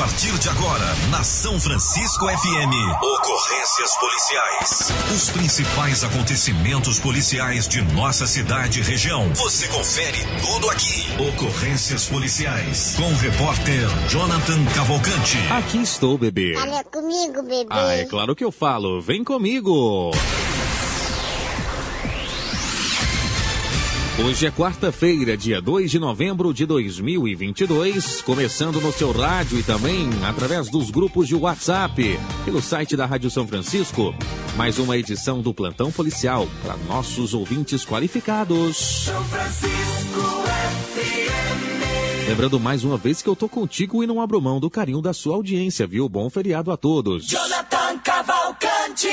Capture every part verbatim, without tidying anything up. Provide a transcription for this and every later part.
partir de agora, na São Francisco F M, ocorrências policiais. Os principais acontecimentos policiais de nossa cidade e região. Você confere tudo aqui. Ocorrências policiais, com o repórter Jonathan Cavalcante. Aqui estou, bebê. Fala comigo, bebê. Ah, é claro que eu falo. Vem comigo. Hoje é quarta-feira, dia dois de novembro de dois mil e vinte e dois, começando no seu rádio e também através dos grupos de WhatsApp, pelo site da Rádio São Francisco, mais uma edição do Plantão Policial para nossos ouvintes qualificados. São Francisco F M. Lembrando mais uma vez que eu tô contigo e não abro mão do carinho da sua audiência, viu? Bom feriado a todos. Jonathan Cavalcante.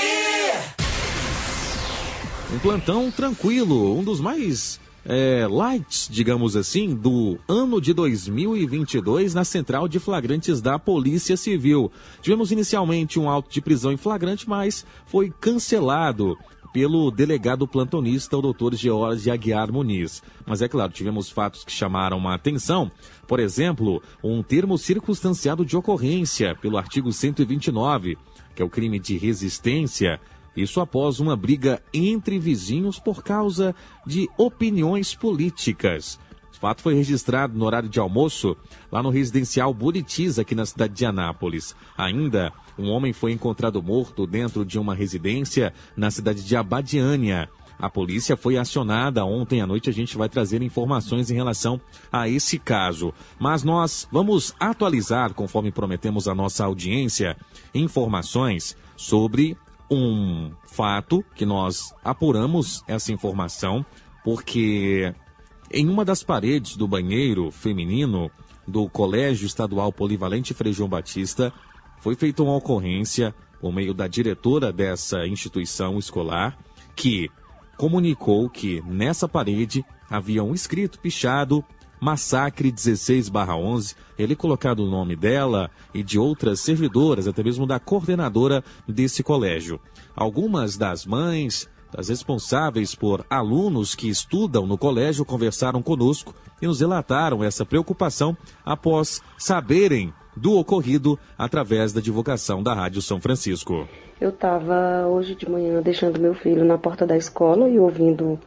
Um plantão tranquilo, um dos mais... É, lights, digamos assim, do ano de dois mil e vinte e dois na Central de Flagrantes da Polícia Civil. Tivemos inicialmente um auto de prisão em flagrante, mas foi cancelado pelo delegado plantonista, o doutor George Aguiar Muniz. Mas é claro, tivemos fatos que chamaram a atenção. Por exemplo, um termo circunstanciado de ocorrência pelo artigo cento e vinte e nove, que é o crime de resistência. Isso após uma briga entre vizinhos por causa de opiniões políticas. O fato foi registrado no horário de almoço, lá no residencial Buritis, aqui na cidade de Anápolis. Ainda, um homem foi encontrado morto dentro de uma residência na cidade de Abadiânia. A polícia foi acionada ontem à noite, a gente vai trazer informações em relação a esse caso. Mas nós vamos atualizar, conforme prometemos à nossa audiência, informações sobre... um fato que nós apuramos essa informação porque em uma das paredes do banheiro feminino do Colégio Estadual Polivalente Frei João Batista foi feita uma ocorrência por meio da diretora dessa instituição escolar que comunicou que nessa parede havia um escrito pichado Massacre dezesseis barra onze, ele colocado o nome dela e de outras servidoras, até mesmo da coordenadora desse colégio. Algumas das mães, das responsáveis por alunos que estudam no colégio, conversaram conosco e nos relataram essa preocupação após saberem do ocorrido através da divulgação da Rádio São Francisco. Eu estava hoje de manhã deixando meu filho na porta da escola e ouvindo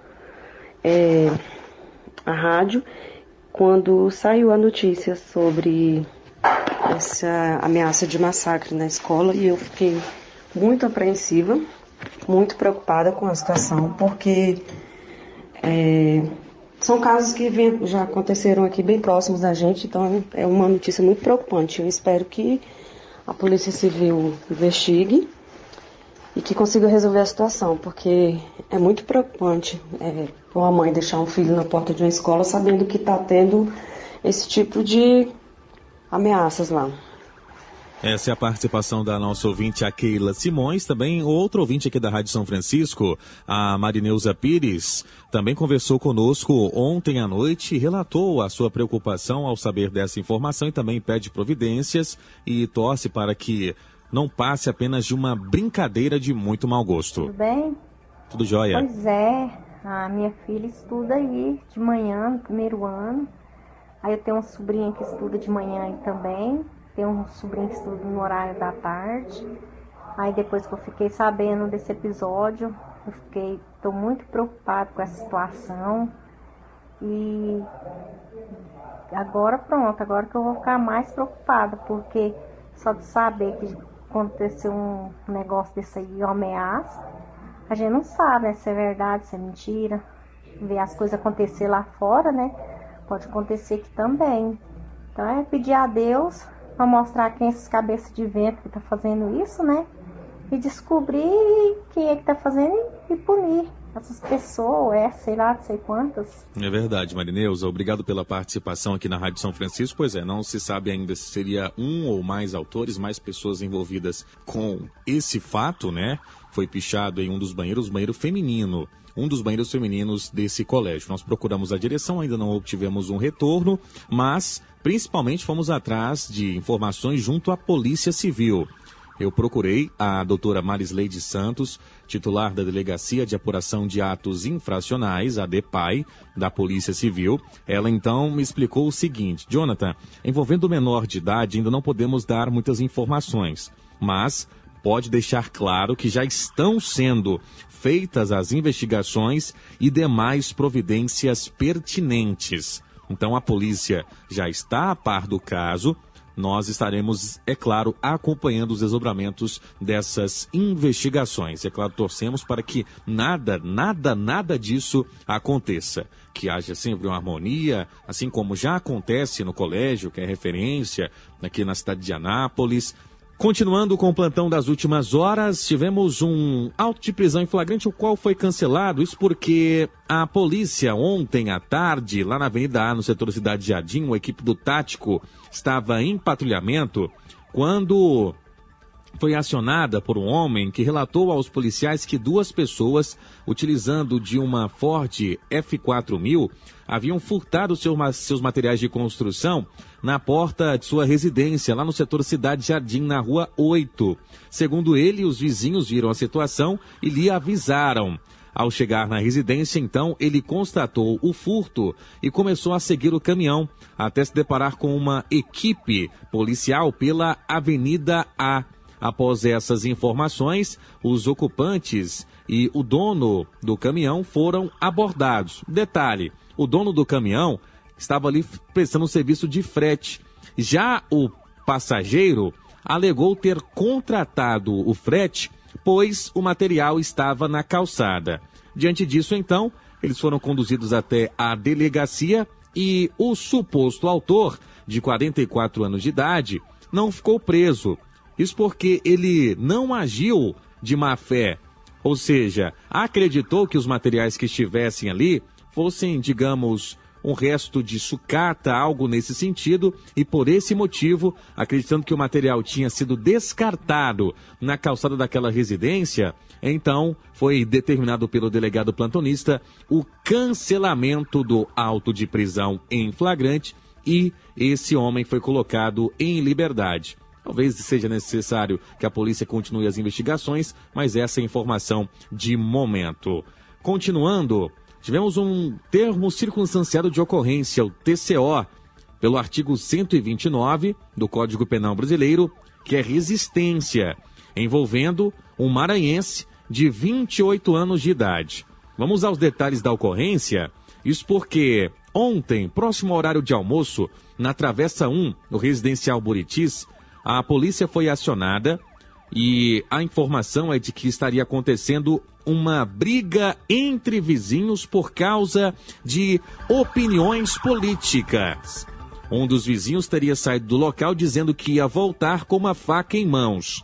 é, a rádio, quando saiu a notícia sobre essa ameaça de massacre na escola, e eu fiquei muito apreensiva, muito preocupada com a situação, porque é, são casos que vem, já aconteceram aqui bem próximos da gente, então é uma notícia muito preocupante. Eu espero que a Polícia Civil investigue e que consiga resolver a situação, porque é muito preocupante é, uma mãe deixar um filho na porta de uma escola sabendo que está tendo esse tipo de ameaças lá. Essa é a participação da nossa ouvinte, a Keila Simões. Também outro ouvinte aqui da Rádio São Francisco, a Marineuza Pires, também conversou conosco ontem à noite e relatou a sua preocupação ao saber dessa informação e também pede providências e torce para que não passe apenas de uma brincadeira de muito mau gosto. Tudo bem? Tudo jóia? Pois é, a minha filha estuda aí de manhã, no primeiro ano. Aí eu tenho uma sobrinha que estuda de manhã aí também. Tenho um sobrinho que estuda no horário da tarde. Aí depois que eu fiquei sabendo desse episódio, eu fiquei, estou muito preocupada com essa situação. E agora pronto, agora que eu vou ficar mais preocupada, porque só de saber que aconteceu um negócio desse aí, uma ameaça, a gente não sabe, né, se é verdade, se é mentira. Ver as coisas acontecer lá fora, né? Pode acontecer aqui também. Então é pedir a Deus para mostrar quem é esses cabeças de vento que tá fazendo isso, né? E descobrir quem é que tá fazendo e punir essas pessoas, é, sei lá, não sei quantas. É verdade, Marineuza. Obrigado pela participação aqui na Rádio São Francisco. Pois é, não se sabe ainda se seria um ou mais autores, mais pessoas envolvidas com esse fato, né? Foi pichado em um dos banheiros, banheiro feminino. Um dos banheiros femininos desse colégio. Nós procuramos a direção, ainda não obtivemos um retorno, mas principalmente fomos atrás de informações junto à Polícia Civil. eu procurei a doutora Marisleide Santos, titular da Delegacia de Apuração de Atos Infracionais, a DEPAI, da Polícia Civil. Ela então me explicou o seguinte: Jonathan, envolvendo o menor de idade ainda não podemos dar muitas informações, mas pode deixar claro que já estão sendo feitas as investigações e demais providências pertinentes. Então a polícia já está a par do caso. Nós estaremos, é claro, acompanhando os desdobramentos dessas investigações. É claro, torcemos para que nada, nada, nada disso aconteça. Que haja sempre uma harmonia, assim como já acontece no colégio, que é referência aqui na cidade de Anápolis. Continuando com o plantão das últimas horas, tivemos um auto de prisão em flagrante, o qual foi cancelado. Isso porque a polícia, ontem à tarde, lá na Avenida A, no setor Cidade Jardim, uma equipe do Tático estava em patrulhamento quando foi acionada por um homem que relatou aos policiais que duas pessoas, utilizando de uma Ford F quatro mil, haviam furtado seu, seus materiais de construção na porta de sua residência, lá no setor Cidade Jardim, na Rua oito. Segundo ele, os vizinhos viram a situação e lhe avisaram. Ao chegar na residência, então, ele constatou o furto e começou a seguir o caminhão, até se deparar com uma equipe policial pela Avenida A. Após essas informações, os ocupantes e o dono do caminhão foram abordados. Detalhe, o dono do caminhão estava ali prestando um serviço de frete. Já o passageiro alegou ter contratado o frete, pois o material estava na calçada. Diante disso, então, eles foram conduzidos até a delegacia e o suposto autor, de quarenta e quatro anos de idade, não ficou preso. Isso porque ele não agiu de má fé, ou seja, acreditou que os materiais que estivessem ali fossem, digamos, um resto de sucata, algo nesse sentido, e por esse motivo, acreditando que o material tinha sido descartado na calçada daquela residência, então foi determinado pelo delegado plantonista o cancelamento do auto de prisão em flagrante e esse homem foi colocado em liberdade. Talvez seja necessário que a polícia continue as investigações, mas essa é a informação de momento. Continuando, tivemos um termo circunstanciado de ocorrência, o T C O, pelo artigo cento e vinte e nove do Código Penal Brasileiro, que é resistência, envolvendo um maranhense de vinte e oito anos de idade. Vamos aos detalhes da ocorrência, isso porque ontem, próximo ao horário de almoço, na Travessa um, no Residencial Buritis, a polícia foi acionada e a informação é de que estaria acontecendo uma briga entre vizinhos por causa de opiniões políticas. Um dos vizinhos teria saído do local dizendo que ia voltar com uma faca em mãos.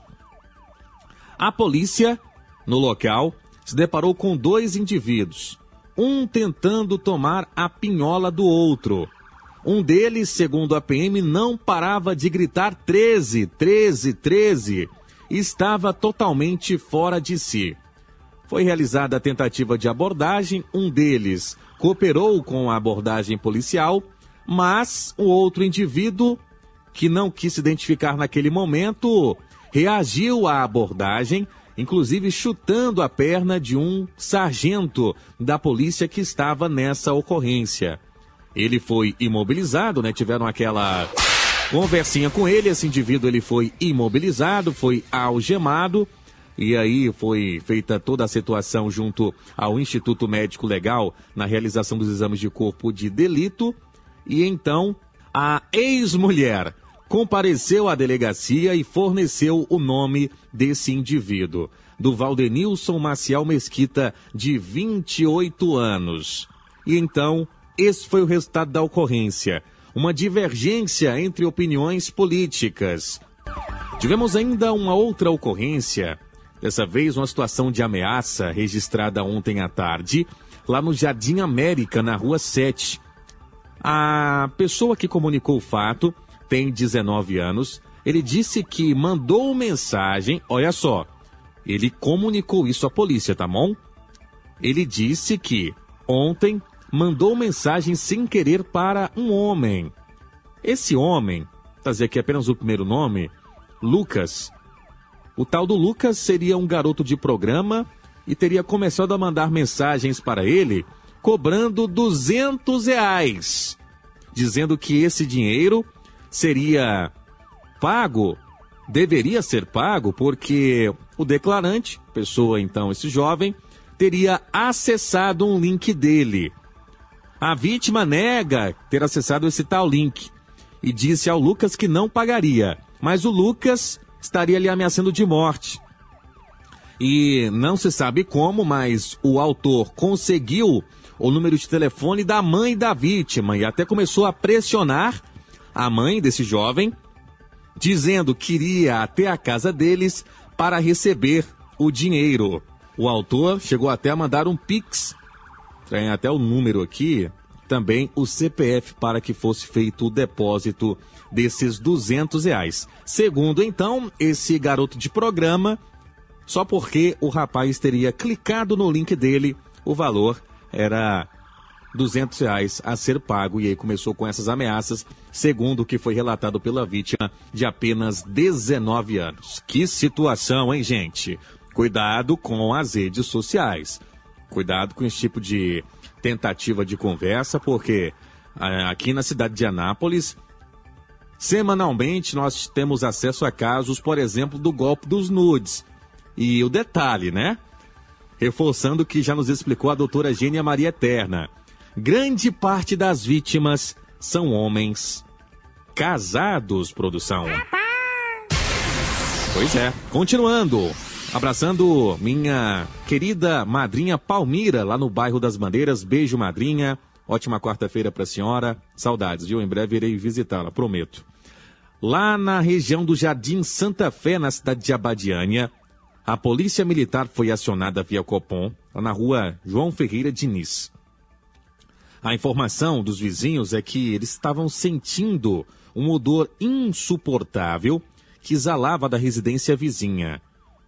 A polícia, no local, se deparou com dois indivíduos, um tentando tomar a pinhola do outro. Um deles, segundo a P M, não parava de gritar treze, treze, treze. Estava totalmente fora de si. Foi realizada a tentativa de abordagem, um deles cooperou com a abordagem policial, mas o outro indivíduo, que não quis se identificar naquele momento, reagiu à abordagem, inclusive chutando a perna de um sargento da polícia que estava nessa ocorrência. Ele foi imobilizado, né? Tiveram aquela conversinha com ele, esse indivíduo ele foi imobilizado, foi algemado, e aí foi feita toda a situação junto ao Instituto Médico Legal na realização dos exames de corpo de delito, e então a ex-mulher compareceu à delegacia e forneceu o nome desse indivíduo, do Valdenilson Maciel Mesquita, de vinte e oito anos. E então, esse foi o resultado da ocorrência, uma divergência entre opiniões políticas. Tivemos ainda uma outra ocorrência, dessa vez uma situação de ameaça registrada ontem à tarde, lá no Jardim América, na Rua sete. A pessoa que comunicou o fato tem dezenove anos, ele disse que mandou mensagem, olha só, ele comunicou isso à polícia, tá bom? Ele disse que ontem mandou mensagem sem querer para um homem. Esse homem, trazer aqui apenas o primeiro nome, Lucas, O tal do Lucas seria um garoto de programa e teria começado a mandar mensagens para ele cobrando duzentos reais, dizendo que esse dinheiro seria pago, deveria ser pago, porque o declarante, pessoa então, esse jovem, teria acessado um link dele. A vítima nega ter acessado esse tal link e disse ao Lucas que não pagaria, mas o Lucas estaria lhe ameaçando de morte. E não se sabe como, mas o autor conseguiu o número de telefone da mãe da vítima e até começou a pressionar a mãe desse jovem, dizendo que iria até a casa deles para receber o dinheiro. O autor chegou até a mandar um Pix, tem até o número aqui, também o C P F para que fosse feito o depósito desses duzentos reais. Segundo, então, esse garoto de programa, só porque o rapaz teria clicado no link dele, o valor era duzentos reais a ser pago, e aí começou com essas ameaças, segundo o que foi relatado pela vítima, de apenas dezenove anos. Que situação, hein, gente? Cuidado com as redes sociais. Cuidado com esse tipo de tentativa de conversa, porque aqui na cidade de Anápolis, semanalmente nós temos acesso a casos, por exemplo, do golpe dos nudes. E o detalhe, né? Reforçando o que já nos explicou a doutora Gênia Maria Eterna. Grande parte das vítimas são homens casados, produção. Pois é. Continuando, abraçando minha querida madrinha Palmira, lá no bairro das Bandeiras. Beijo, madrinha. Ótima quarta-feira pra senhora. Saudades, viu? Em breve irei visitá-la, prometo. Lá na região do Jardim Santa Fé, na cidade de Abadiânia, a polícia militar foi acionada via Copom, lá na rua João Ferreira Diniz. A informação dos vizinhos é que eles estavam sentindo um odor insuportável que exalava da residência vizinha.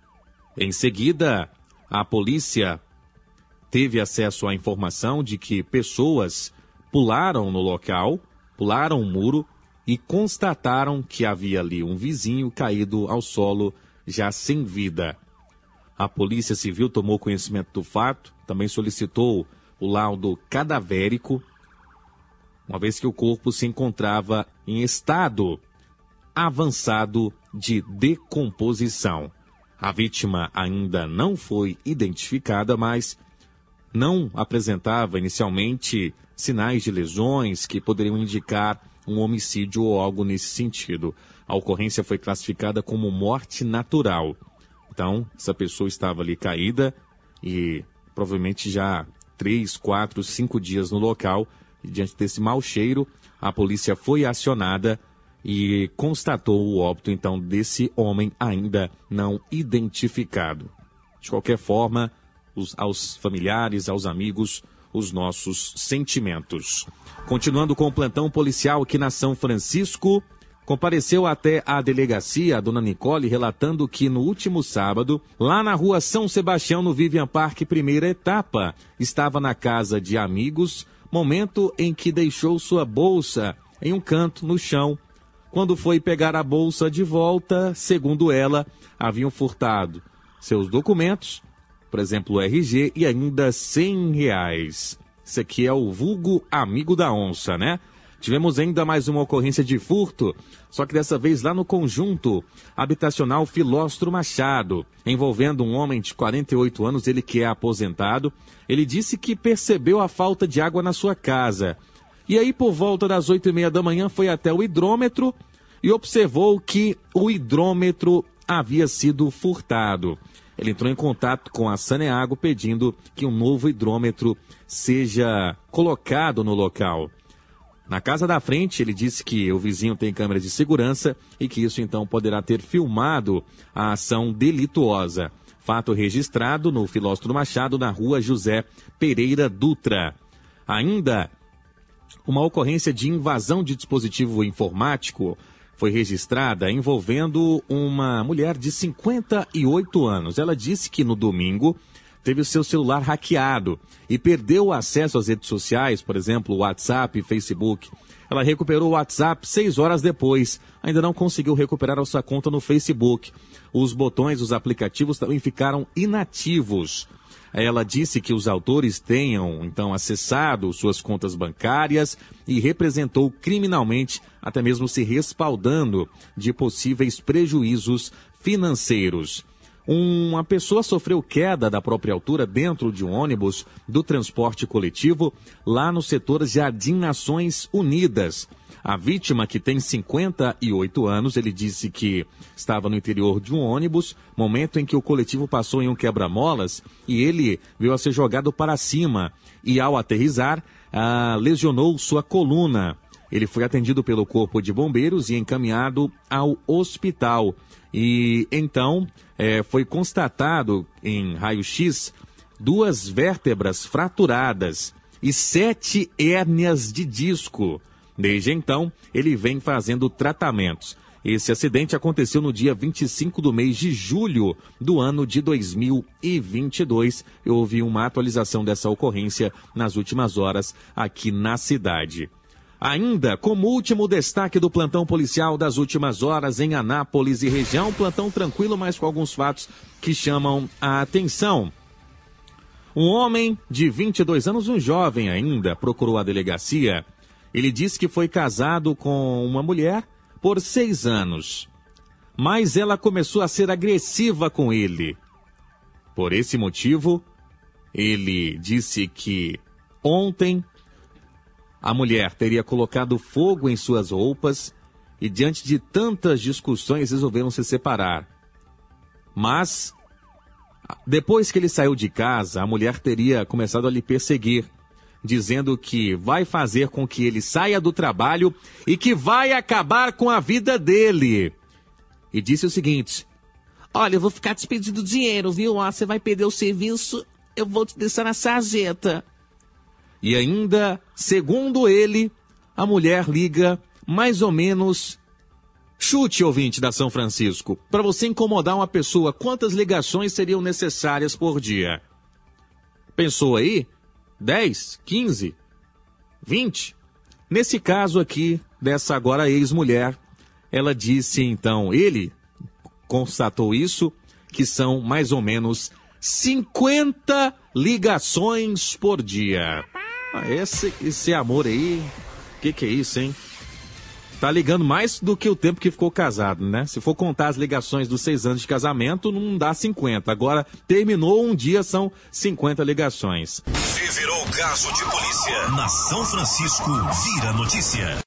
Em seguida, a polícia teve acesso à informação de que pessoas pularam no local, pularam o muro e constataram que havia ali um vizinho caído ao solo, já sem vida. A Polícia Civil tomou conhecimento do fato, também solicitou o laudo cadavérico, uma vez que o corpo se encontrava em estado avançado de decomposição. A vítima ainda não foi identificada, mas não apresentava inicialmente sinais de lesões que poderiam indicar um homicídio ou algo nesse sentido. A ocorrência foi classificada como morte natural. Então, essa pessoa estava ali caída e provavelmente já três, quatro, cinco dias no local. E diante desse mau cheiro, a polícia foi acionada e constatou o óbito, então, desse homem ainda não identificado. De qualquer forma, os, aos familiares, aos amigos, os nossos sentimentos. Continuando com o plantão policial aqui na São Francisco, compareceu até a delegacia a dona Nicole, relatando que no último sábado, lá na rua São Sebastião, no Vivian Park, primeira etapa, estava na casa de amigos, momento em que deixou sua bolsa em um canto no chão. Quando foi pegar a bolsa de volta, segundo ela, haviam furtado seus documentos, por exemplo, o R G, e ainda cem reais. Isso aqui é o vulgo amigo da onça, né? Tivemos ainda mais uma ocorrência de furto, só que dessa vez lá no conjunto habitacional Filóstro Machado, envolvendo um homem de quarenta e oito anos, ele que é aposentado. Ele disse que percebeu a falta de água na sua casa. E aí, por volta das oito e meia da manhã, foi até o hidrômetro e observou que o hidrômetro havia sido furtado. Ele entrou em contato com a Saneago pedindo que um novo hidrômetro seja colocado no local. Na casa da frente, ele disse que o vizinho tem câmera de segurança e que isso então poderá ter filmado a ação delituosa. Fato registrado no Filóstro Machado, na rua José Pereira Dutra. Ainda, uma ocorrência de invasão de dispositivo informático foi registrada envolvendo uma mulher de cinquenta e oito anos. Ela disse que no domingo teve o seu celular hackeado e perdeu o acesso às redes sociais, por exemplo, WhatsApp e Facebook. Ela recuperou o WhatsApp seis horas depois. Ainda não conseguiu recuperar a sua conta no Facebook. Os botões dos aplicativos também ficaram inativos. Ela disse que os autores tenham, então, acessado suas contas bancárias e representou criminalmente, até mesmo se respaldando de possíveis prejuízos financeiros. Uma pessoa sofreu queda da própria altura dentro de um ônibus do transporte coletivo lá no setor Jardim Nações Unidas. A vítima, que tem cinquenta e oito anos, ele disse que estava no interior de um ônibus, momento em que o coletivo passou em um quebra-molas e ele veio a ser jogado para cima e, ao aterrissar, ah, lesionou sua coluna. Ele foi atendido pelo Corpo de Bombeiros e encaminhado ao hospital. E então é, foi constatado em raio-x duas vértebras fraturadas e sete hérnias de disco. Desde então, ele vem fazendo tratamentos. Esse acidente aconteceu no dia vinte e cinco do mês de julho do ano de dois mil e vinte e dois. Houve uma atualização dessa ocorrência nas últimas horas aqui na cidade. Ainda, como último destaque do plantão policial das últimas horas em Anápolis e região, plantão tranquilo, mas com alguns fatos que chamam a atenção. Um homem de vinte e dois anos, um jovem ainda, procurou a delegacia. Ele disse que foi casado com uma mulher por seis anos, mas ela começou a ser agressiva com ele. Por esse motivo, ele disse que ontem a mulher teria colocado fogo em suas roupas e, diante de tantas discussões, resolveram se separar. Mas, depois que ele saiu de casa, a mulher teria começado a lhe perseguir, dizendo que vai fazer com que ele saia do trabalho e que vai acabar com a vida dele. E disse o seguinte: olha, eu vou ficar te pedindo dinheiro, viu? Ah, você vai perder o serviço, eu vou te deixar na sarjeta. E ainda, segundo ele, a mulher liga mais ou menos... Chute, ouvinte da São Francisco. Para você incomodar uma pessoa, quantas ligações seriam necessárias por dia? Pensou aí? dez, quinze, vinte? Nesse caso aqui, dessa agora ex-mulher, ela disse então, ele constatou isso, que são mais ou menos cinquenta ligações por dia. Ah, esse, esse amor aí, o que que é isso, hein? Tá ligando mais do que o tempo que ficou casado, né? Se for contar as ligações dos seis anos de casamento, não dá cinquenta. Agora, terminou um dia, são cinquenta ligações. Se virou caso de polícia, na São Francisco, vira notícia.